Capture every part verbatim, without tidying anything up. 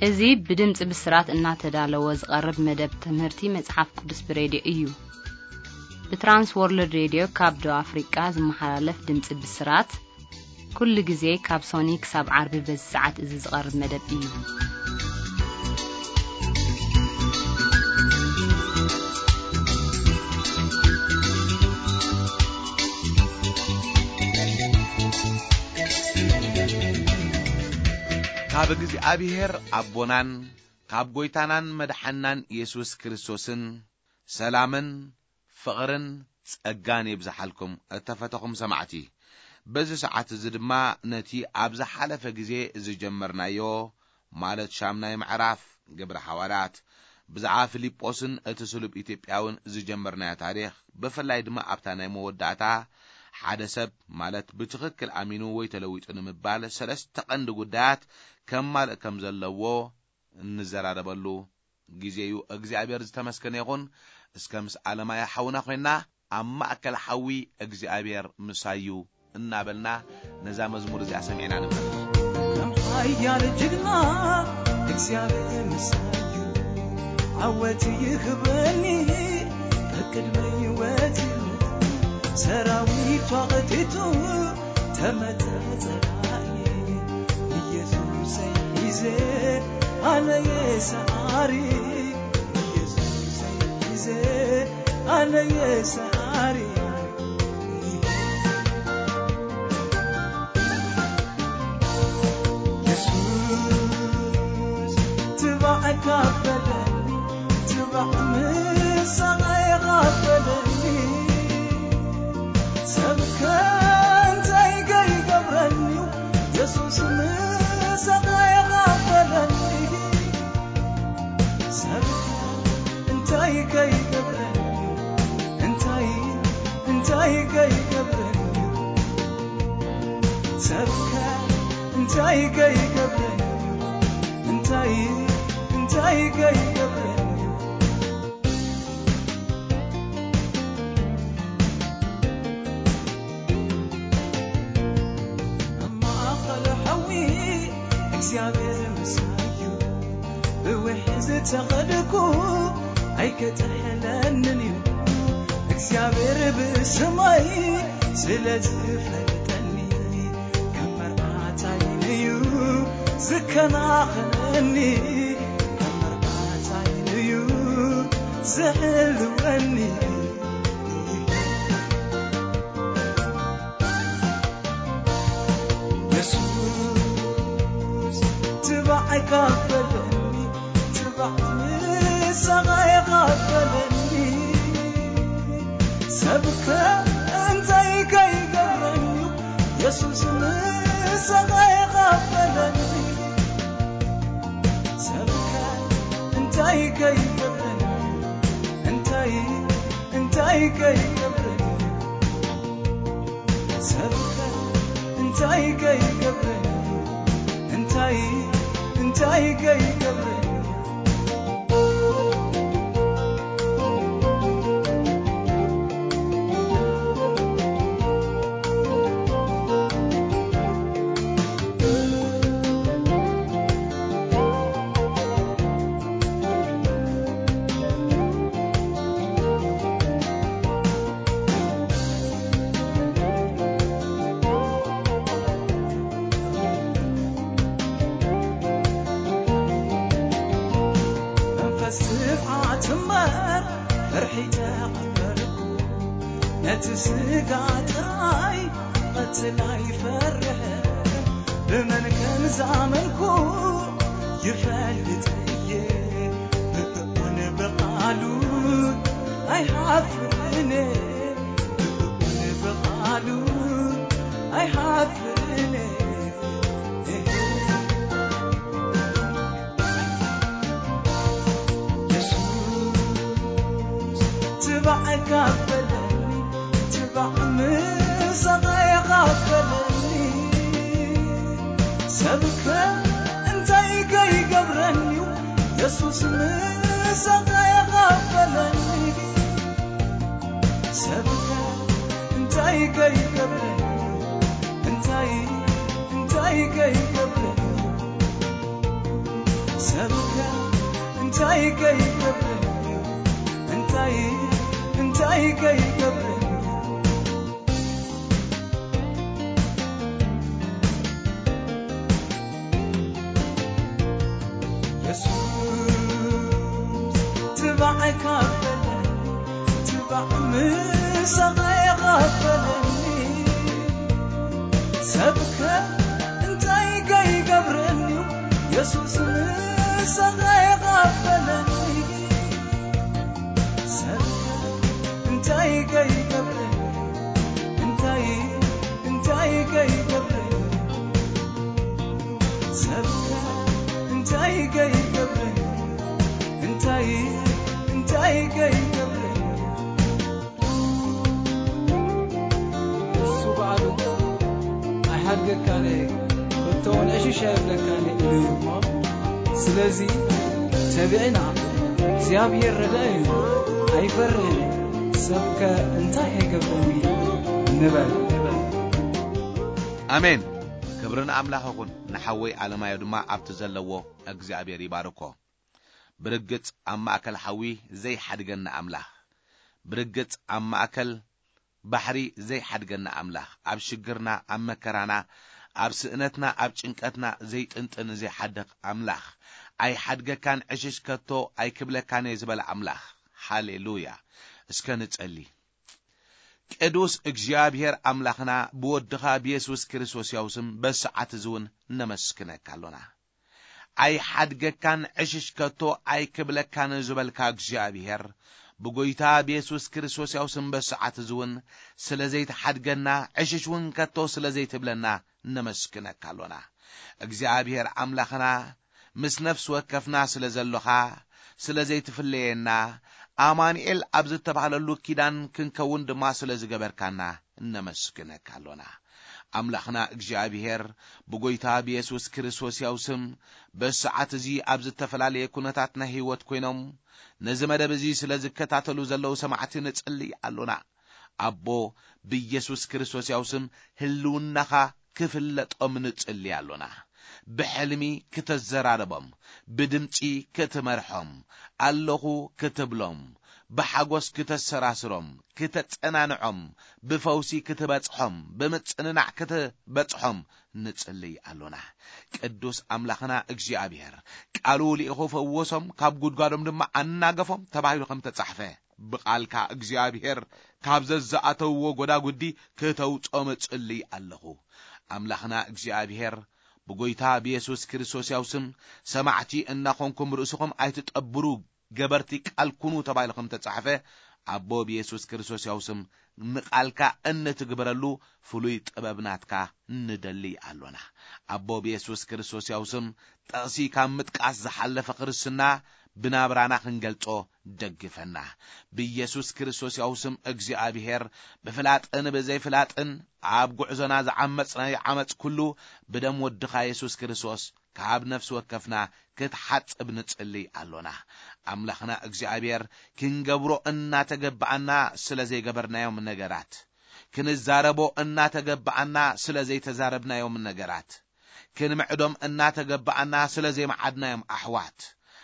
እዚህ بدمጽ بسرات እናተዳለው ዝቀርብ መደብ ትምህርቲ መጽሐፍ ቅዱስ በሬዲዮ እዩ በትራንስ ወርልድ ሬዲዮ ካብዶ አፍሪካ ዝመሓላለፍ ድምጽ بسرات ኩሉ ጊዜ ካብ ሶኒክ ሳብ ዓርብ በሰዓት እዚ ዝቀርብ መደብ እዩ ካብ እግዚአብሔር አቦናን ካብ ጎይታናን መድሐናን ኢየሱስ ክርስቶስን ሰላምን ፍቅርን ጸጋን ይብዛሐልኩም እተፈተኹም ሰማዕቲ በዚህ ሰዓት እዚ ድማ ነቲ ኣብዛ ሓለፈ ጊዜ ዝጀመርናዮ ማለት ሻምናይ ምዕራፍ ግብረ ሐዋርያት ብዛዓ ፊልጶስን እትስሉብ ኢትዮጵያውን ዝጀመርናዮ ታሪኽ በፈላይ ድማ ኣብታ ናይ መወዳእታ ሓደ ሰብ ማለት ብትክክል አሚኑ ወይ ተለዊጡ ንምባል ሰለስተ ቀንድ ጉዳያት ከማል ከም ዘለዎ እንዘራረበሉ ጊዜዩ እግዚአብሔር ዝተመስገነ ይኹን እስከ ምስ ዓለማ ያሐውና ኮይና ኣብ ማእከል ሓዊ እግዚአብሔር ምሳዩ እናበልና ነዛ መዝሙር እዚ አሰሚዕና ነበር ከም ሓያል ጅግና እግዚአብሔር ምሳዩ ዓወት ይኽበኒ በቅድመ ወት ሰራዊት ወቅቲቱ ተመተጸራይ ኢየሱስ ይዘ አነ የሳሪ ኢየሱስ ይዘ አነ የሳሪ ኢየሱስ ትባዕካ በለኒ ትባዕ ምሳይ ጋበለኒ ሰብከን ታይገይ ገብረኒ ኢየሱስ ምሳይ ጋበለኒ ሰብከን ታይገይ ገብረኒ እንታይ እንታይ ገይ ገብረኒ ሰብከን እንታይ ገይ ገብረኒ እንታይ እንታይ ገይ ገብረኒ እግዚአብሔር ምሳዩ በወሕዝ ተኸድኩ አይከተሐለንን እግዚአብሔር በሰማይ ስለዝፈለጠኒ ከመርዓታይንዩ ዝከናኸነኒ ከመርዓታይንዩ ዝሕልወኒ غفلني تبعني سغاي غفلني سبك انت يكي قبرني يسوس سغاي غفلني سبك انت يكي قبرني انت انت يكي قبرني سبك انت يكي قبرني انت እንታይ ገይ ገብረኒ تمر فرحيت قبرك نتسقاطاي قتلاي فرح بمن كان زعملكو يفلتي بقون بقالو اي حفرني بقون بقالو اي حفرني تبعك غفلني تبع مسغاي غفلني سبك انت يجي قبرني يسوس مسغاي غفلني سبك انت يجي قبرني انت انت يجي قبرني كي قبرني انتي انتي كي قبرني يسوس تبعك قبلني تبع مسغي غفلني سبك انتي كي قبرني يسوس مسغي غفلني سبك انتي كي قبرني انتي انتي كي قبرني سبك انتي كي قبرني انتي انتي كي قبرني سبعدو أحد كاني كنتون إيش شايف لك كاني اليوم سلازي تابعنا زيابير رداين أي فرهن سبك انتهي قبلني نبال آمين كبرنا أملاحكم نحوي على ما يدمع أبتزلوا أجزابير يباركوا برجت أما أكل حوي زي حد جنة أملاح برجت أما أكل بحري زي حد جنة أملاح أب شجرنا أما كرانا أب سئنتنا أب شنكتنا زي أنت زي حدق أملاح أي حد كان عشش كتو أي كبله كان يزبل أملاح هاليلويا اسكنت قلي قدوس اجزابير أملاحنا بودخا بيسوس كريستوس يوسم بس عتزون نمسكنك علونا أي حد كان عشش كتو أي كبله كان يزبل كاجزابير بقويتا بيسوس كريستوس يوسم بس عتزون سلازيت حد جنا عششون كتو سلازيت بلنا نمسكنك علونا اجزابير أملاحنا مس نفس وكفنا سلازلوخا سلازيت فلينا آمانيل أبز تبعللو كيدان كنكون دما سلازي قبركانا نمسكنك علونا أملاحنا اجزابير بقويتا بيسوس كريستوس يوسم بس عتزي أبز تفلالي يكونتاتنا هيوت كوينم نزمد بزي سلازي كتاتلو زلو سمعتي نتسلي علونا أبو بيسوس كريستوس يوسم هلونخا كفلت أم نتسلي علونا بحلمي كتزراربم بدمتي كتمرحم اللهو كتبلم بحاجوس كتسراسرم كتتنانعم بفوسي كتبتحم بمتننع كتبتحم نتسلي علونا قدوس أملاحنا اجزابير قالوا لي اخو فوسم كاب غدغادم دما اناغفم تبايلو كم تصحفه بقالكا اجزابير كاب ززاتو غدا غدي كتوصم تصلي الله أملاحنا اجزابير بقويتا بيسوس كريستوس يوسم سمعتي انكم رؤسكم ايتتقبروا جبرتي قال كونوا تبايلكم تصحفه أبو بيسوس كريستوس يوسم نقالكا ان تجبرلو فلوي طببناتكا ندلي علونا أبو بيسوس كريستوس يوسم تقسي كام متقاس زحلف قرسنا بنابرانا خنجلطو دغفنا بيسوس كريستوس يوسم اجزابير بفلاط ان بزي فلاط ان عاب غعزنا زعمصنا عمص كله بدم ودخا يسوس كريستوس كاب نفس وكفنا كتحصب نصلي علونا أملاحنا اجزابير كنغبرو ان تغبعنا سلازي غبرنا يوم نغرات كنزاربو ان تغبعنا سلازي تزاربنا يوم نغرات كنمعدم ان تغبعنا سلازي معدنا يوم احوات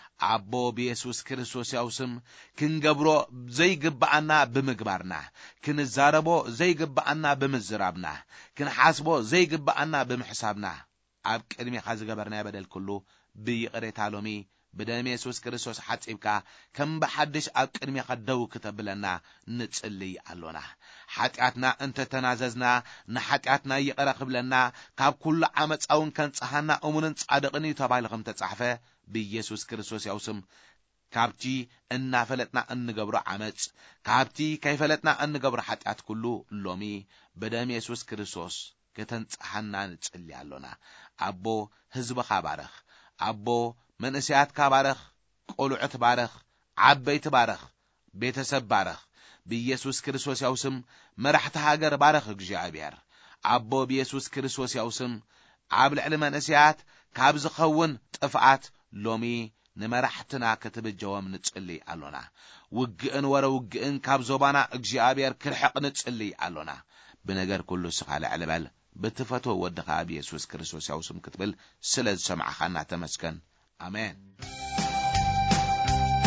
أبو بيسوس كريستوس يوسم كنغبرو زي غبعنا بمغبارنا كنزاربو زي غبعنا بمزرابنا كنحاسبو زي غبعنا بمحسابنا أب قدمي خاز غبرنا بدل كله بيقريت علومي بدم يسوس كريستوس حصيبكا كم بحدش أب قدمي خدو كتبلنا نصلي علونا حطياتنا انت تناززنا نحطياتنا يقرخبلنا كاب كل عمص اون كان صحنا امونن صادقني تبايلكم تصحفه بيسوس كريستوس يوسم كابتي ان فلتنا ان غبر عمص كابتي كيفلتنا ان غبر حطيات كله لومي بدم يسوس كريستوس كتنصحنا نصلي علونا أبو حزبخا بارخ أبو منسيات كبارخ قلعت بارخ عبيت بارخ بيتسب بارخ بيسوس كريستوس يوسم مرحت هاجر بارخ اجزابير أبو بيسوس كريستوس يوسم عبل علم نسيات كابز خون طفعات لومي نمرحتنا كتب الجوام نصلي علونا وجئن ورا وجئن كابزوبانا اجزابير كرحق نصلي علونا بنجر كله سخاله علبال بتفتو ودخا بيسوس كريستوس يوسم كتبل سلز سمع خنا تمسكن آمين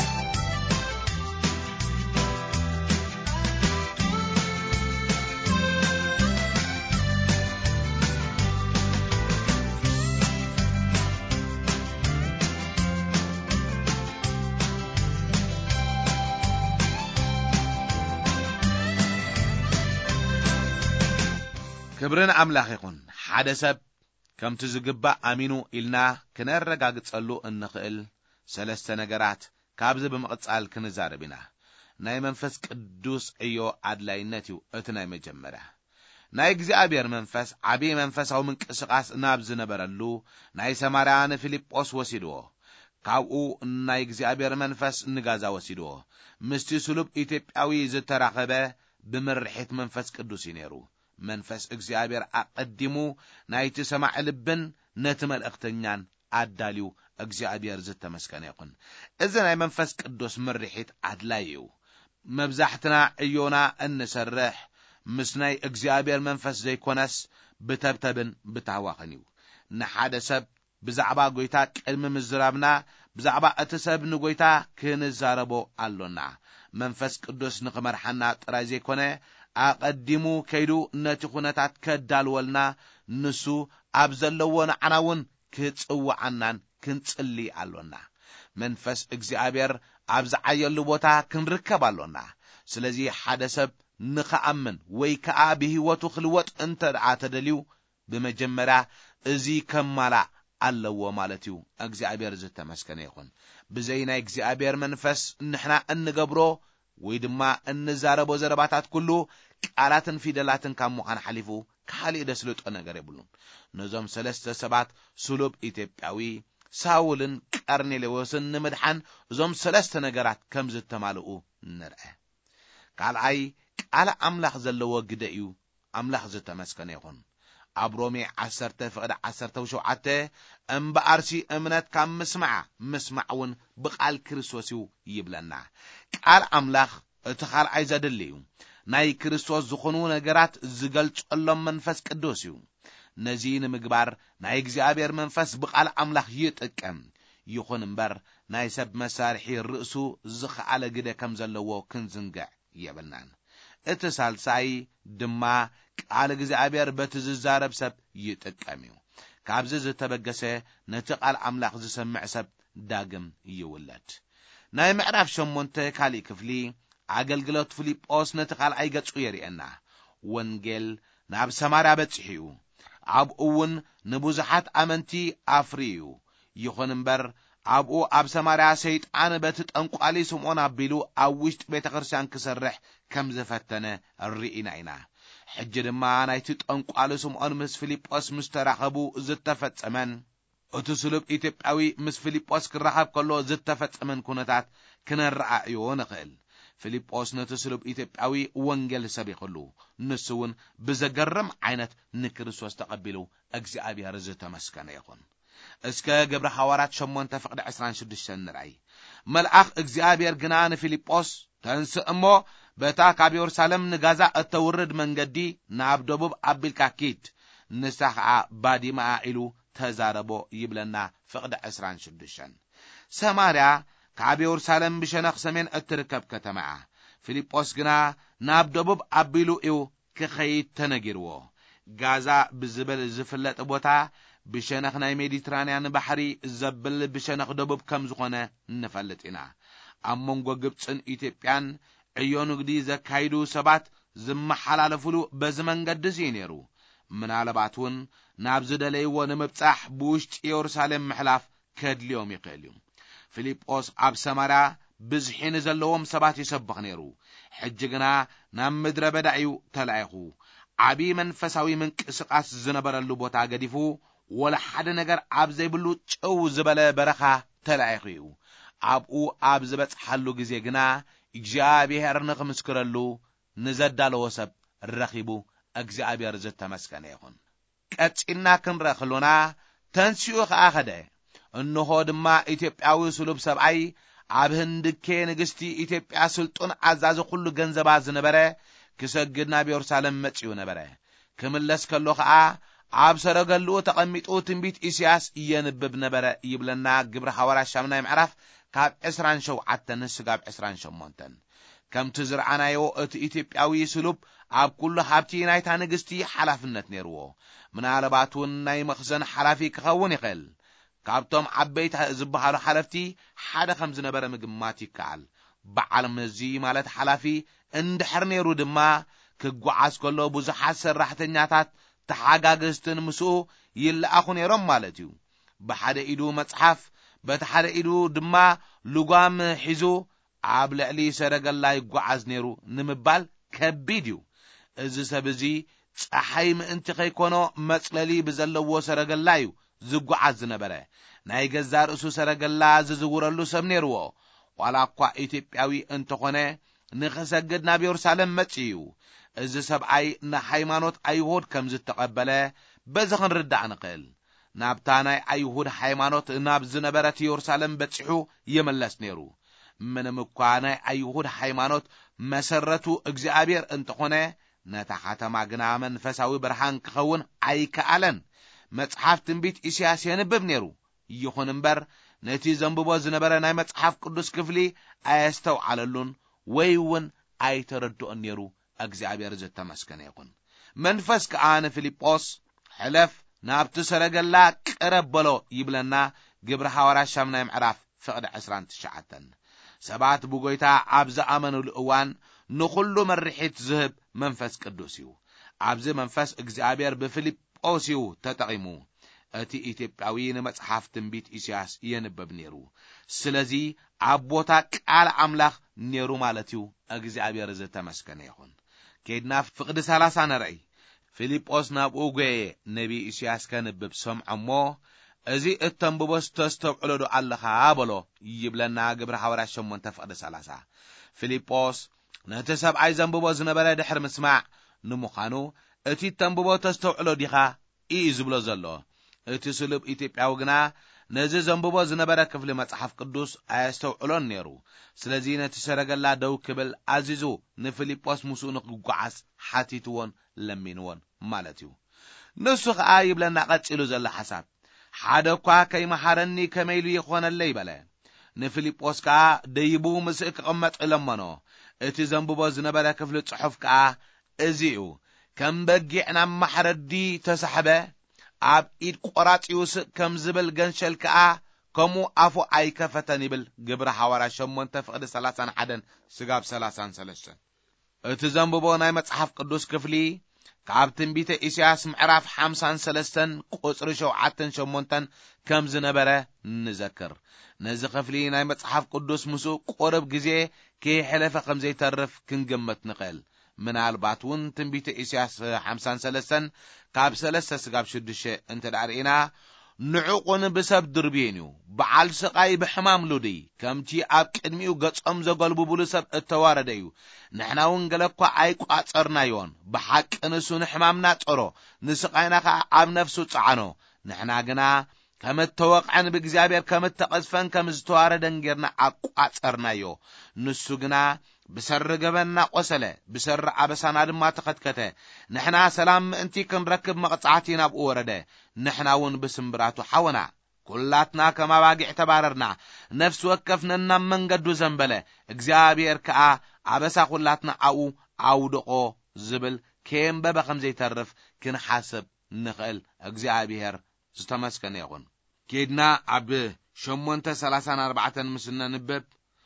ክብርን አምላኽ ይኹን ሓደ ሰብ ከምቲ ዝግባእ አሚኑ ኢልና ክነረጋግጸሉ እንኽእል ሰለስተ ነገራት ካብዚ ብምቕጻል ክንዛረብ ኢና። ናይ መንፈስ ቅዱስ ዕዮ አድላይነት እዩ እቲ ናይ መጀመርያ። ናይ እግዚአብሔር መንፈስ ዓብይ መንፈሳዊ ምንቅስቃስ ናብ ዝነበረሉ ናይ ሰማርያ ንፊልጶስ ወሲድዎ። ካብኡ ናይ እግዚአብሔር መንፈስ ንጋዛ ወሲድዎ። ምስቲ ስሉብ ኢትዮጵያዊ ዝተራኸበ ብምርሒት መንፈስ ቅዱስ ይነሩ። መንፈስ እግዚአብሔር አቀዲሙ ናይቲ ሰማዕ ልብን ነቲ መልእክተኛን አዳልዩ እግዚአብሔር ዝተመስገነ ይኹን። እዚ ናይ መንፈስ ቅዱስ ምርሒት አድላይ እዩ። መብዛሕትና ዕዮና እንሰርሕ ምስ ናይ እግዚአብሔር መንፈስ ዘይኮነስ ብተብተብን ብታዋኽን እዩ። ንሓደ ሰብ ብዛዕባ ጎይታ ቅድሚ ምዝራብና ብዛዕባ እቲ ሰብ ንጎይታ ክንዛረቦ አሎና። መንፈስ ቅዱስ ንኽመርሐና ጥራይ ዘይኮነ አቀዲሙ ከይዱ ነቲ ኩነታት ከዳልወልና ንሱ ኣብ ዘለዎ ንዓናውን ክጽዋዓናን ክንጽሊ አሎና። መንፈስ እግዚአብሔር ኣብ ዝዓየሉ ቦታ ክንርከብ አሎና። ስለዚ ሓደ ሰብ ንኸአምን ወይ ከዓ ብህይወቱ ክልወጥ እንተ ደኣ ተደልዩ ብመጀመርያ እዚ ከማላእ ኣለዎ ማለት እዩ። እግዚአብሔር ዝተመስገነ ይኹን። ብዘይ ናይ እግዚአብሔር መንፈስ ንሕና እንገብሮ ወይ ድማ እንዛረቦ ዘረባታት ኩሉ ቃላትን ፊደላትን ካብ ምዃን ሓሊፉ ካሊእ ደስልጦ ነገር የብሉን። ነዞም ሰለስተ ሰባት ስሉብ ኢትዮጵያዊ ሳውልን ቀርኔሌዎስን ንምድሓን እዞም ሰለስተ ነገራት ከም ዝተማልኡ ንርአ። ካልኣይ ቃል አምላኽ ዘለዎ ግደ እዩ። አምላኽ ዝተመስገነ ይኹን። ኣብ ሮሜ ዓሰርተ ፍቅዲ ዓሰርተ ሸውዓተ እምበኣርሲ እምነት ካብ ምስማዕ ምስማዕውን ብቃል ክርስቶስ እዩ ይብለና። ቃል አምላኽ እቲ ካልኣይ ዘድሊ እዩ። ናይ ክርስቶስ ዝኾኑ ነገራት ዝገልጸሎም መንፈስ ቅዱስ እዩ። ነዚ ንምግባር ናይ እግዚአብሔር መንፈስ ብቃል አምላኽ ይጥቀም። ይኹን እምበር ናይ ሰብ መሳርሒ ርእሱ ዝኸኣለ ግደ ከም ዘለዎ ክንዝንግዕ የብልናን። እቲ ሳልሳይ ድማ ቃል እግዚአብሔር በቲ ዝዛረብ ሰብ ይጥቀም እዩ። ካብዚ ዝተበገሰ ነቲ ቃል አምላኽ ዝሰምዕ ሰብ ዳግም ይውለድ። ናይ ምዕራፍ ሸሞንተ ካሊእ ክፍሊ አገልግሎት ፊልጶስ ነቲ ካልኣይ ገጹ የርእየና። ወንጌል ናብ ሰማርያ በጽሑ። ኣብኡ እውን ንብዙሓት አመንቲ አፍርዩ። ይኹን እምበር ኣብኡ ኣብ ሰማርያ ሰይጣን በቲ ጠንቋሊ ስምዖን አቢሉ ኣብ ውሽጢ ቤተ ክርስቲያን ክሰርሕ ከም ዝፈተነ ርኢና ኢና። ሕጂ ድማ ናይቲ ጠንቋሊ ስምዖን ምስ ፊልጶስ ምስ ተራኸቡ ዝተፈጸመን እቲ ስሉብ ኢትዮጵያዊ ምስ ፊልጶስ ክራኸብ ከሎ ዝተፈጸመን ኩነታት ክነረኣዮ ንኽእል። ፊልጶስ ነቲ ስሉብ ኢትዮጵያዊ ወንጌል ሰቢኹሉ ንሱ እውን ብዘገርም ዓይነት ንክርስቶስ ተቐቢሉ እግዚአብሔር ዝተመስገነ ይኹን። እስከ ግብረ ሐዋርያት ሸሞንተ ፍቅዲ ዕስራን ሽዱሽተ ንርአይ። መልአኽ እግዚአብሔር ግና ንፊልጶስ ተንስእ እሞ በታ ካብ ኢየሩሳሌም ንጋዛ እተውርድ መንገዲ ናብ ደቡብ አቢልካ ኪድ ንሳ ከዓ ባዲማ ኢሉ ተዛረቦ ይብለና። ፍቅዲ ዕስራን ሽዱሽተ ሰማርያ ካብ ኢየሩሳሌም ብሸነኽ ሰሜን እትርከብ ከተማ። ፊልጶስ ግና ናብ ደቡብ አቢሉ እዩ ክኸይድ ተነጊርዎ። ጋዛ ብዝብል ዝፍለጥ ቦታ ብሸነኽ ናይ ሜዲትራንያን ባሕሪ ዘብል ብሸነኽ ደቡብ ከም ዝኾነ እንፈልጥ ኢና። ኣብ መንጎ ግብፅን ኢትዮጵያን ዕዮ ንግዲ ዘካይዱ ሰባት ዝመሓላለፍሉ በዚ መንገዲ እዩ ነይሩ። ምናልባት እውን ናብ ዝደለይዎ ንምብጻሕ ብውሽጢ ኢየሩሳሌም ምሕላፍ ከድልዮም ይኽእል እዩ። ፊልጶስ ኣብ ሰማርያ ብዝሒን ዘለዎም ሰባት ይሰብኽ ነይሩ። ሕጂ ግና ናብ ምድረ በዳ እዩ ተላኢኹ። ዓብይ መንፈሳዊ ምንቅስቃስ ዝነበረሉ ቦታ ገዲፉ ወላ ሓደ ነገር ኣብ ዘይብሉ ጨው ዝበለ በረኻ ተላኢኹ እዩ። ኣብኡ ኣብ ዝበጽሓሉ ግዜ ግና እግዚአብሔር ንኽምስክረሉ ንዘዳለዎ ሰብ ረኺቡ እግዚአብሔር ዝተመስገነ ይኹን። ቀጺልና ክንረአ ከለና ተንስኡ ከዓ ኸደ። እንሆ ድማ ኢትዮጵያዊ ስሉብ ሰብኣይ ኣብ ህንድኬ ንግስቲ ኢትዮጵያ ስልጡን አዛዚ ኩሉ ገንዘባ ዝነበረ ክሰግድ ናብ ኢየሩሳሌም መጽኡ ነበረ። ክምለስ ከሎ ከዓ ኣብ ሰረገሉ ተቐሚጡ ትንቢት ኢሳያስ የንብብ ነበረ ይብለና። ግብረ ሐዋርያት ሻምናይ ምዕራፍ ካብ ዕስራን ሸውዓተ ንስጋብ ዕስራን ሸሞንተ። ከምቲ ዝረአናዮ እቲ ኢትዮጵያዊ ስሉብ ኣብ ኩሉ ሃብቲ ናይታ ንግስቲ ሓላፍነት ነይርዎ። ምናልባት እውን ናይ መኽዘን ሓላፊ ክኸውን ይኽእል። ካብቶም ዓበይቲ ዝበሃሉ ሓለፍቲ ሓደ ከም ዝነበረ ምግማት ይከኣል። በዓል መዚ ማለት ሓላፊ እንድሕር ነይሩ ድማ ክጓዓዝ ከሎ ብዙሓት ሰራሕተኛታት ተሓጋገዝትን ምስኡ ይልኣኹ ነይሮም ማለት እዩ ብሓደ ኢዱ መጽሓፍ በቲ ሓደ ኢዱ ድማ ልጓም ሒዙ ኣብ ልዕሊ ሰረገላ ይጓዓዝ ነይሩ ንምባል ከቢድ እዩ እዚ ሰብ እዚ ፀሓይ ምእንቲ ከይኮኖ መጽለሊ ብዘለዎ ሰረገላ እዩ ዝጓዓዝ ዝነበረ ናይ ገዛ ርእሱ ሰረገላ ዝዝውረሉ ሰብ ነይርዎ ዋላ እኳ ኢትዮጵያዊ እንተኾነ ንኽሰግድ ናብ ኢየሩሳሌም መጽኡ እዚ ሰብኣይ ንሃይማኖት ኣይሁድ ከም ዝተቐበለ በዚ ክንርዳእ ንኽእል ናብታ ናይ ኣይሁድ ሃይማኖት ናብ ዝነበረት ኢየሩሳሌም በጽሑ ይመለስ ነይሩ ምንም እኳ ናይ ኣይሁድ ሃይማኖት መሰረቱ እግዚአብሔር እንተኾነ ነታ ከተማ ግና መንፈሳዊ ብርሃን ክኸውን ኣይከኣለን መጽሓፍ ትንቢት ኢሳይያስ የንብብ ነይሩ ይኹን እምበር ነቲ ዘንብቦ ዝነበረ ናይ መጽሓፍ ቅዱስ ክፍሊ ኣየስተውዓለሉን ወይ እውን ኣይተረድኦን ነይሩ እግዚአብሔር ዝተመስገነ ይኹን መንፈስ ከዓ ንፊልጶስ ሕለፍ ናብቲ ሰረገላ ቅረብ በሎ ይብለና ግብረ ሐዋርያት ሻምናይ ምዕራፍ ፍቅዲ عشرة وتسعة ሰባት ብጎይታ ኣብ ዝኣመኑሉ እዋን ንኹሉ መሪሒት ዝህብ መንፈስ ቅዱስ እዩ ኣብዚ መንፈስ እግዚአብሔር ብፊልጶስ እዩ ተጠቂሙ እቲ ኢትዮጵያዊ ንመጽሓፍ ትንቢት ኢሳይያስ የንበብ ነይሩ ስለዚ ኣብ ቦታ ቃል አምላኽ ነይሩ ማለት እዩ እግዚአብሔር ዝተመስገነ ይኹን ከይድና ፍቅዲ ሰላሳ ነርኢ ፊልጶስ ናብኡ ጐየ ነቢ ኢሳይያስ ከንብብ ሰምዖሞ እዚ እተንብቦስ ተስተውዕለዶ ኣለኻ በሎ ይብለና ግብረ ሐዋርያት ሸሞንተ ፍቅዲ ሰላሳ ፊልጶስ ነቲ ሰብኣይ ዘንብቦ ዝነበረ ድሕር ምስማዕ ንምዃኑ እቲ ተንብቦ ተስተውዕሎ ዲኻ እዩ ዝብሎ ዘሎ እቲ ስሉብ ኢትዮጵያዊ ግና ነዚ ዘንብቦ ዝነበረ ክፍሊ መጽሓፍ ቅዱስ ኣየስተውዕሎን ነይሩ ስለዚ ነቲ ሰረገላ ደው ክብል ኣዚዙ ንፊልጶስ ምስኡ ንክጓዓዝ ሓቲትዎን ለሚንዎን ማለት እዩ ንሱ ከዓ ይብለና ቀፂሉ ዘሎ ሓሳብ ሓደ እኳ ከይመሓረኒ ከመይሉ ይኾነለይ በለ ንፊልጶስ ከዓ ደይቡ ምስእ ክቕመጥ ለመኖ እቲ ዘንብቦ ዝነበረ ክፍሊ ጽሑፍ ከዓ እዚኡ ከም በጊዕና ማሕረዲ ተሳሕበ ኣብ ኢድ ቆራጽዩስ ከም ዝብል ገንሸል ከዓ ከምኡ ኣፉ ኣይከፈተን ይብል ግብረ ሐዋርያት ሸሞንተ ፍቅዲ ሰላሳ ወሓደ ስጋብ ሰላሳ ወሰለስተ እቲ ዘንብቦ ናይ መጽሓፍ ቅዱስ ክፍሊ ካብ ትንቢተ ኢሳይያስ ምዕራፍ ሓምሳ ወሰለስተ ቁጽሪ ሸውዓተ ሸሞንተ ከም ዝነበረ ንዘክር ነዚ ክፍሊ ናይ መጽሓፍ ቅዱስ ምስኡ ቁርብ ግዜ ከይሕለፈ ከም ዘይተርፍ ክንግመት ንኽእል ምናልባት እውን ትንቢተ ኢሳይያስ ሓምሳ ወሰለስተ ካብ ሰለስተ ስጋብ ሽዱሽተ እንተ ዳርኢና ንዑቁን ብሰብ ድርብየን እዩ በዓል ስቃይ ብሕማም ሉዲ ከምቲ ኣብ ቅድሚኡ ገጾም ዘገልብብሉ ሰብ እተዋረደ እዩ ንሕና እውን ገለኳ ኣይቋጸርናዮን ብሓቂ ንሱ ንሕማምና ጸሮ ንስቃይና ከዓ ኣብ ነፍሱ ጸዓኖ ንሕና ግና ከም ተወቅዐን ብእግዚአብሔር ከም ተቀዝፈን ከም ዝተዋረደን ጌርና ኣቋጸርናዮ ንሱ ግና ብሰር ገበና ቆሰለ ብሰር አበሳና ድማ ተኸትከተ ንሕና ሰላም እንቲ ክንረክብ መቅጻዕቲ ናብኡ ወረደ ንሕና እውን ብስምብራቱ ሓወና ኩላትና ከማባጊዕ ተባረርና ነፍስ ወከፍነና መንገዱ ዘንበለ እግዚአብሔር ከዓ አበሳ ኩላትና ኣኡ ኣውድቆ ዝብል ከንበበ ከም ዘይተርፍ ክንሓስብ ንኽእል እግዚአብሔር ዝተመስገነ ይኹን ከይድና ኣብ ሸሞንተ ሰላሳ ወኣርባዕተ ምስና ንበብ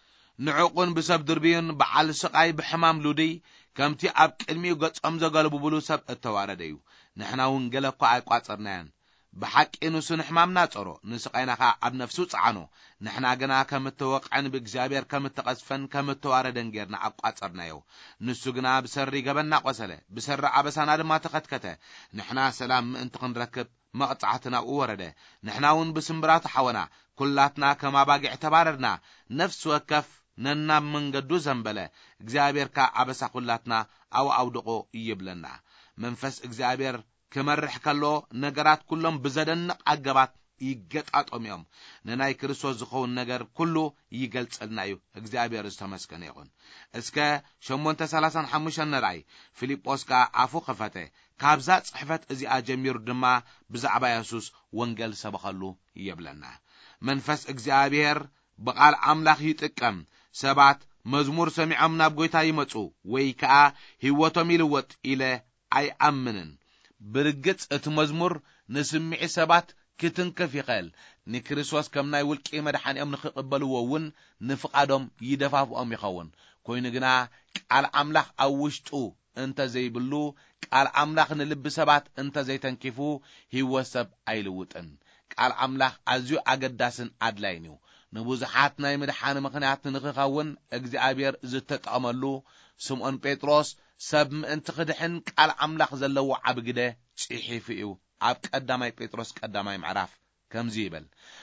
ንዑቁን ብሰብ ድርብዩን በዓል ስቃይ ብሕማም ሉዲ ከምቲ ኣብ ቅድሚኡ ገጾም ዘገልብብሉ ሰብ እተዋረደ እዩ ንሕና እውን ገለኳ ኣይቋጸርናያን ብሓቂ ንሱ ንሕማምና ጸሮ ንስቃይና ከዓ ኣብ ነፍሱ ጸዓኖ ንሕና ግና ከም ተወቅዐን ብእግዚአብሔር ከም ተቀዝፈን ከም ተዋረደን ጌርና ኣቋጸርናዮ ንሱ ግና ብሰሪ ገበና ቆሰለ ብሰሪ አበሳና ድማ ተኸትከተ ንሕና ሰላም ምእንቲ ክንረክብ መቅጻዕትና ወረደ ንሕና እውን ብስምብራቱ ሓወና ኩላትና ከማባጊዕ ተባረርና ነፍስ ወከፍ ነና መንገዱ ዘንበለ እግዚአብሔር ካ አበሳ ኩላትና ኣው ኣውድቆ ይብለና መንፈስ እግዚአብሔር ከመርሕ ከሎ ነገራት ኩሎም ብዘደንቕ አገባት ይገጣጦም እዮም ነናይ ክርስቶስ ዝኸውን ነገር ኩሉ ይገልጽልና እዩ እግዚአብሔር ዝተመስገነ ይኹን እስከ ሸሞንተ ሰላሳ ወሓሙሽተ ነራይ ፊልጶስ ካ ኣፉ ከፈተ ካብዛ ጽሕፈት እዚኣ ጀሚሩ ድማ ብዛዕባ ኢየሱስ ወንጌል ሰበኸሉ ይብለና መንፈስ እግዚአብሔር በቃል አምላኽ ይጥቀም ሰባት መዝሙር ሰሚዖም ናብ ጎይታ ይመጹ ወይ ከዓ ህይወቶም ይልወጥ ኢለ ኣይኣምንን ብርግጽ እቲ መዝሙር ንስምዒ ሰባት ክትንከፍ ይኽእል ንክርስቶስ ከም ናይ ውልቂ መድሓኒኦም ንኽቕበልዎ እውን ንፍቃዶም ይደፋፍኦም ይኸውን ኮይኑ ግና ቃል አምላኽ ኣብ ውሽጡ እንተ ዘይብሉ ቃል አምላኽ ንልብ ሰባት እንተ ዘይተንኪፉ ህይወት ሰብ አይልውጥን ቃል አምላኽ አዝዩ አገዳስን አድላይን እዩ ንብዙሓት ናይ ምድሓን ምኽንያት ንኽኸውን እግዚአብሔር ዝተጠቀመሉ ስምዖን ጴጥሮስ ሰብ ምእንቲ ክድሕን ቃል አምላኽ ዘለዎ ዓብግደ ጽሒፍ እዩ ኣብ ቀዳማይ ጴጥሮስ ቀዳማይ ምዕራፍ ከምዚ ይበል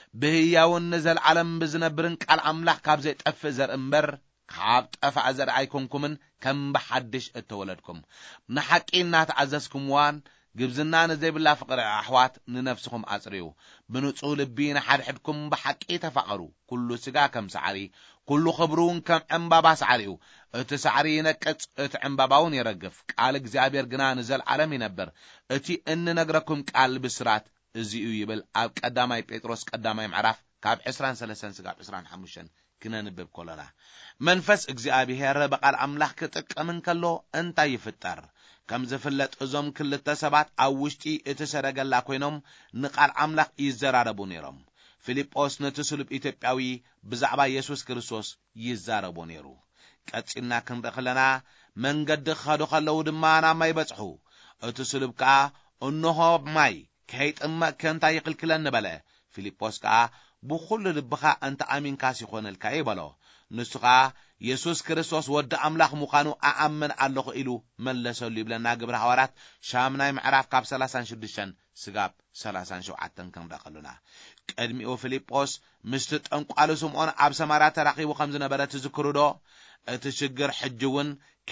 ብህያውን ንዘለዓለም ብዝነብርን ቃል አምላኽ ካብ ዘይጠፍእ ዘርኢ እምበር ካብ ጠፋእ ዘርኢ ኣይኮንኩምን ከም ብሓድሽ እተወለድኩም ንሓቂ እናተዓዘዝኩምዋን ግብዝና ንዘይብላ ፍቅሪ ኣሕዋት ንነፍስኩም ኣጽሪዩ ብንጹህ ልቢ ንሓድሕድኩም ብሓቂ ተፋቀሩ ኩሉ ስጋ ከም ሳዕሪ ኩሉ ክብሩን ከም ዕምባባ ሳዕሪኡ እቲ ሳዕሪ ይነቅጽ እቲ ዕምባባውን ይረግፍ ቃል እግዚአብሔር ግና ንዘለዓለም ይነብር እቲ እንነግረኩም ቃል ብስራት እዚኡ ይብል ኣብ ቀዳማይ ጴጥሮስ ቀዳማይ ምዕራፍ ካብ عشرين ثلاثة ስጋብ عشرين خمسة ክነንብብ ኮለና መንፈስ እግዚአብሔር በቃል አምላኽ ክጥቀምን ከሎ እንታይ ይፍጠር ከም ዝፍለጥ እዞም ክልተ ሰባት ኣብ ውሽጢ እቲ ሰረገላ ኮይኖም ንቃል አምላኽ ይዘራረቡ ነይሮም ፊልጶስ ነቲ ስሉብ ኢትዮጵያዊ ብዛዕባ ኢየሱስ ክርስቶስ ይዛረቡ ነይሩ ቀጽልና ክንረኽለና መንገዲ ኸዱ ኸለው ድማ ናማይ በጽሑ እቲ ስሉብ ከዓ እንሆ ማይ ከይጥመቅ ከንታ ይክልክለን በለ ፊልጶስ ከዓ ብኩሉ ልብኻ እንተ አሚንካ ሲኾነልካ ይበሎ ንሱኻ ኢየሱስ ክርስቶስ ወዲ አምላኽ ምዃኑ አአምን ኣለኹ ኢሉ መለሰሉ ይብለና ግብረ ሐዋርያት ሻምናይ ምዕራፍ ካብ ثلاثة وثلاثين ስጋብ ثلاثة وسبعة ከምዳኸሉና ቀድሚኡ ፊልጶስ ምስቲ ጠንቋሉ ስምዖን ኣብ ሰማርያ ተራኺቡ ከም ዝነበረ ትዝክሩዶ እቲ ሽግር ሕጅውን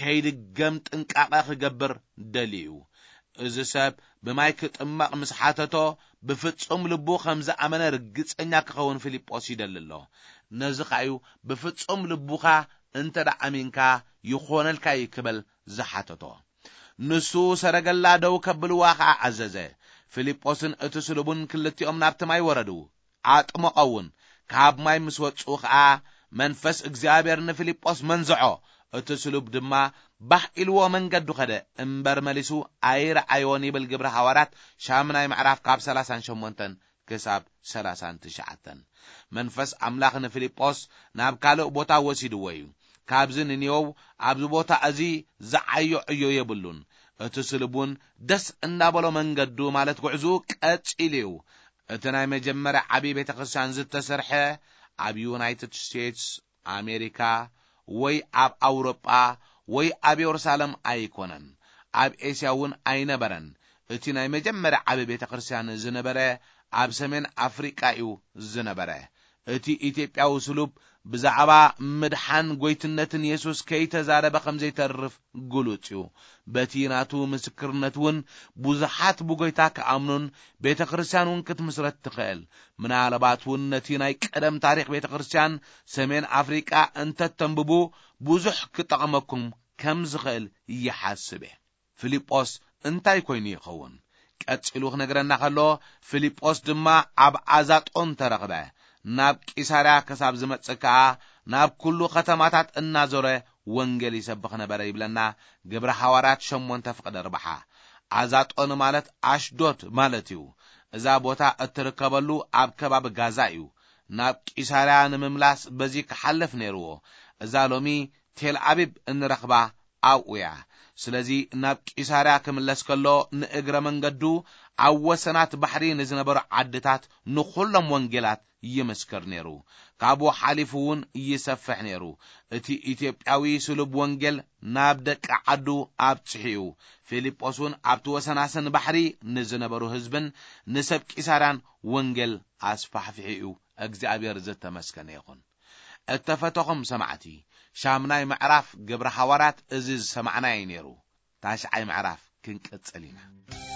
ከይድገም ጥንቃቐ ክገብር ደልዩ እዚ ሰብ ብማይ ክጥመቕ ምስ ሓተቶ ብፍጹም ልቡ ከም ዝኣመነ ርግጸኛ ክኸውን ፊልጶስ ይደልሎ ነዚ ኻዩ ብፍጹም ልቡኻ እንተ ዳ ኣሚንካ ይኾነልካ ይክበል ዝሓተቶ ንሱ ሰረገላ ደው ከብልዋ ኸዓ ዓዘዘ ፊልጶስን እቲ ስሉቡን ክልቲኦም ናብቲ ማይ ወረዱ ኣጥመቐውን ካብ ማይ ምስ ወጹ ኸዓ መንፈስ እግዚአብሔር ንፊልጶስ መንዝዖ እቲ ስሉብ ድማ ባህ ኢልዎ መንገዱ ኸደ እምበር መሊሱ ኣይረኣዮን ይብል ግብረ ሐዋርያት ሻምናይ ምዕራፍ ካብ ثلاثة وثمانية ክሳብ ثلاثة وتسعة መንፈስ አምላኽ ንፊልጶስ ናብ ካልእ ቦታ ወሲድዎ እዩ ካብዚ ንኒዮው ኣብዚ ቦታ እዚ ዝዓዮ ዕዮ የብሉን እቲ ስሉቡን ደስ እንዳበሎ መንገዱ ማለት ጉዕዙ ቀጺል እዩ እቲ ናይ መጀመርያ ዓቢ ቤተክርስቲያን ዝተሰርሐ ኣብ ዩናይትድ ስቴትስ ኣሜሪካ ወይ ኣብ ኣውሮጳ ወይ ኣብ ኢየሩሳሌም ኣይኮነን ኣብ ኤስያውን ኣይነበረን እቲ ናይ መጀመርያ ዓቢ ቤተክርስቲያን ዝነበረ ኣብ ሰሜን አፍሪቃ እዩ ዝነበረ እቲ ኢትዮጵያዊ ስሉብ ብዛዕባ ምድሓን ጎይትነትን ኢየሱስ ከይተዛረበ ከም ዘይተርፍ ግሉጽ እዩ በቲ ናቱ ምስክርነት ውን ብዙሓት ብጎይታ ከኣምኑን ቤተክርስቲያኑን ክትምስረት ትኽእል ምናልባት ውን ነቲ ናይ ቀደም ታሪኽ ቤተክርስቲያን ሰሜን አፍሪቃ እንተተንብቡ ብዙሕ ክጠቕመኩም ከም ዝኽእል ይሓስብ ፊልጶስ እንታይ ኮይኑ ይኸውን ቀጽሉ ክነግረና ከሎ ፊልጶስ ድማ ኣብ ኣዛጦን ተረኽበ ናብ ቂሳርያ ከሳብ ዝመጽካ ናብ ኩሉ ከተማታት እናዞረ ወንጌል ይሰብኽ ነበረ ይብለና ግብረ ሐዋርያት ሸሞንተ ፍቅደ አርባዓ ኣዛጦን ማለት ኣሽዶት ማለት እዩ እዛ ቦታ እትርከበሉ ኣብ ከባቢ ጋዛ እዩ ናብ ቂሳርያ ንምምላስ በዚ ክሓልፍ ነይርዎ እዛ ሎሚ ቴል አቢብ እንረኽባ ኣውያ ስለዚ ናብ ቂሳርያ ክምለስ ከሎ ንእግረ መንገዱ ኣብ ወሰናት ባሕሪ ንዝነበሩ ዓድታት ንኹሎም ወንጌላት ይመስከር ነይሩ ካብኡ ሓሊፉውን ይሰፍሕ ነይሩ እቲ ኢትዮጵያዊ ስሉብ ወንጌል ናብ ደቂ ዓዱ ኣብጽሕዩ ፊልጶስን ኣብቲ ወሰናስን ባሕሪ ንዝነበሩ ህዝብን ንሰብ ቂሳርያን ወንጌል ኣስፋሕፊሑ እግዚአብሔር ዝተመስገነ ይኹን እተፈተኹም ሰማዕቲ ሻምናይ ምዕራፍ ግብረ ሐዋርያት እዚ ሰማዕናይ ነይሩ ታሽዓይ ምዕራፍ ክንቀጽል ኢና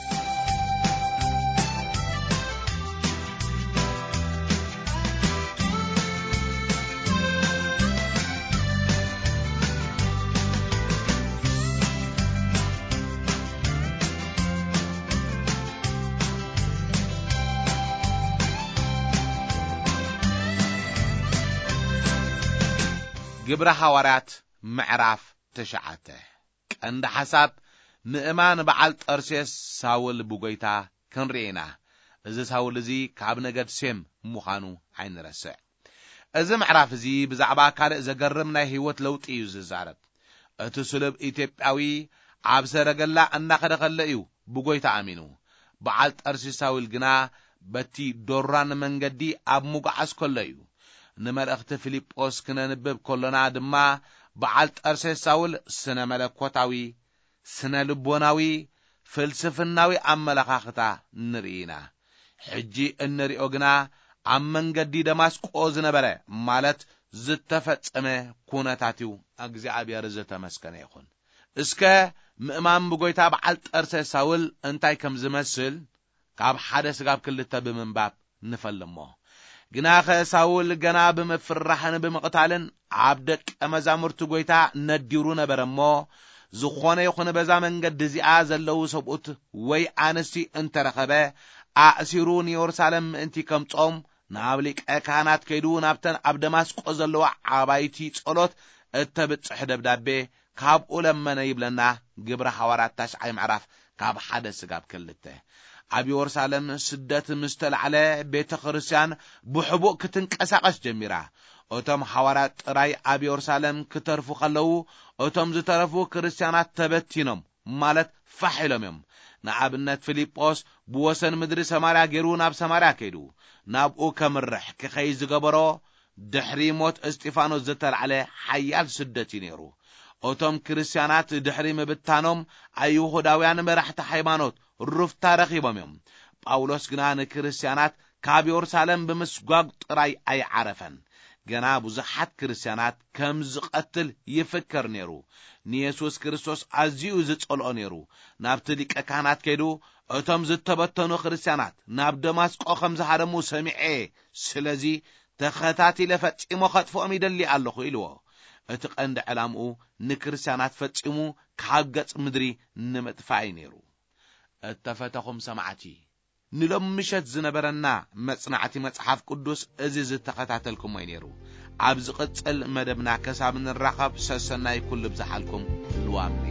ግብረ ሐዋርያት ምዕራፍ تشعته ቀንዲ ሐሳብ ምእማን በዓል ጠርሴስ ሳውል ብጎይታ ክንሪና እዚ ሳውል እዚ ካብ ነገድ ሴም ምዃኑ ኣይንረስዕ እዚ ምዕራፍ እዚ ብዛዕባ ካልእ ዘገርም ናይ ህይወት ለውጢ እዩ ዝዛረብ እቲ ስሉብ ኢትዮጵያዊ عب سرقلا أنك دخلئيو بقويت عامينو بعالت أرسي ساول جنا بتي دوران من قدي أب مقعس كليو نمر أخت فيليبوس كنا نبب كلنا دما بعالت أرسي ساول سنة ملكوتاوي سنة لبوناوي فلسفناوي أم ملخاختا نرينا حجي النريو جنا عم من قدي دماسك أوزنا برا مالت زتفت أمه كونتاتيو أجزي عبي رزتا مسكن يخون اسكا مأمام بقويتا بعالت أرسي ساول انتاي كم زمسل كاب حدث كاب كل تب من باب نفلمه جناخ ساول جنا بمفرحن بمقتالن عبدك أما زامرتو قويتا نديرونا برمو زخونه يخون بزامن قد زيعا زلو سبقت وي آنسي انت رخبه أسيرون يورسالم انتي كم تقوم نابليك اكانات كيدو نابتن عبدماس قزلو عبايتي تصلوت اتبت حدب دابي كاب أولمنا يبلنا قبر حوارات تشعي معرف كاب حدث كاب كلته عبي ورسالم سدت مستل على بيت خرسيان بحبوك كتنكساقش جميرا أتم حوارات راي عبي ورسالم كترفو خلو أتم زترفو كريستيانات تبتينم مالت فحلمم نعبنت فيليبوس بوسن مدري سمارا جيرو ناب سمارا كيدو نابو كمرح كخيز قبرو دحري موت استيفانو زتل على حيال سدتي نيرو أتم كريستيانات دحري مبتانم أيوه داويان مرحت حيمانوت رفتا رخيبهم باولوس جنان كريستيانات كابي ورسالم بمسقاق طراي أي عرفن جنا بزحت كريستيانات كم زقتل يفكر نيرو نيسوس كريستوس عزيو زتصلو نيرو نابتليك كانات كيدو أتم زتبتنو كريستيانات ناب دماسق خمس حرمو سمعي سلازي تخاتاتي لفتيمو خطفو أميدلي ألخو إلوه اتقند علامو نكريستيانات فتيمو كحقت مدري نمتفاي نيرو اتفتخم سمعتي نلوم مشت زنبرنا مصنعتي مصحف قدوس ازيز تخاتاتلكم وينيرو عبز قصل مدبنا كساب نرخب سسناي كل بزحالكم الوامي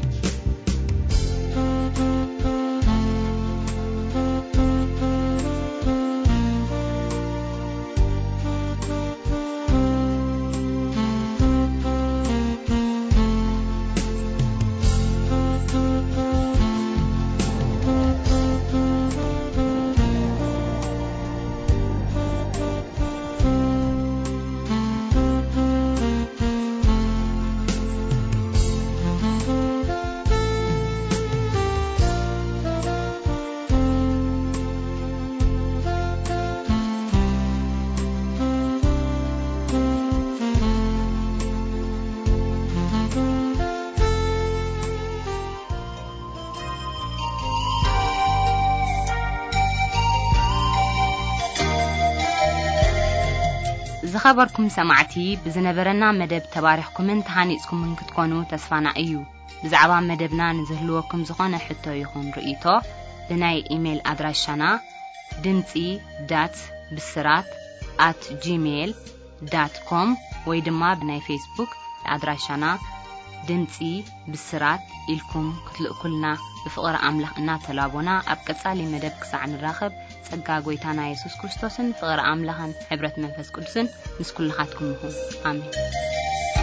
زخبركم سمعتي بزنبرنا مدب تباريخكم انتحانيسكم من كتكونوا تسفانا ايو بزعبا مدبنا نزهلوكم زخانة حتى يخون رئيتو بناي ايميل ادراشانا دمتي دات بسرات at gmail dot com ويدما بناي فيسبوك ادراشانا دمتي بسرات إلكم كتلقلنا بفقر أملاح إنا تلابونا أبقصالي مدب كسع نراخب ጸጋ ጎይታና ኢየሱስ ክርስቶስን ፍቅር አምላህን ሕብረት መንፈስ ቅዱስን ምስ ኩልኻትኩም ይሁን አሜን